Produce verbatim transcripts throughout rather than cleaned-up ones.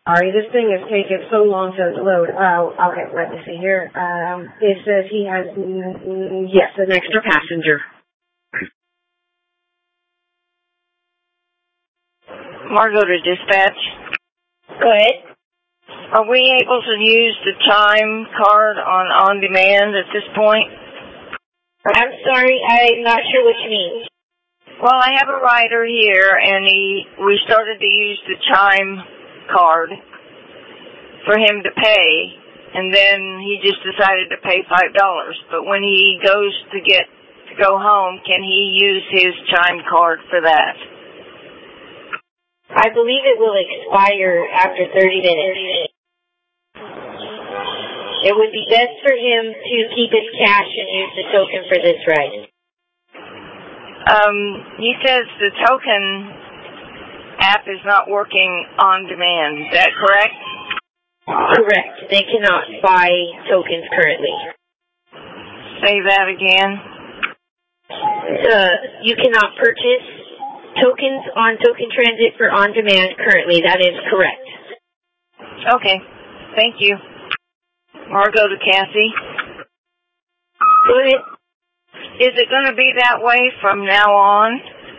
Sorry, this thing is taking so long to load. Uh, okay, let me see here. Um, it says he has, mm, yes, an extra passenger. Margot to dispatch. Go ahead. Are we able to use the Chime card on On Demand at this point? I'm sorry, I'm not sure what you mean. Well, I have a rider here, and he we started to use the Chime card for him to pay, and then he just decided to pay five dollars. But when he goes to get to go home, can he use his Chime card for that? I believe it will expire after thirty minutes. It would be best for him to keep his cash and use the token for this ride. Um, he says the token app is not working on demand. Is that correct? Correct. They cannot buy tokens currently. Say that again. Uh, you cannot purchase tokens on Token Transit for On Demand currently. That is correct. Okay. Thank you. Margot to Cassie. Go ahead. Is it going to be that way from now on?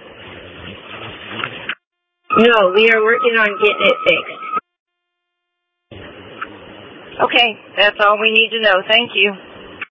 No, we are working on getting it fixed. Okay, that's all we need to know. Thank you.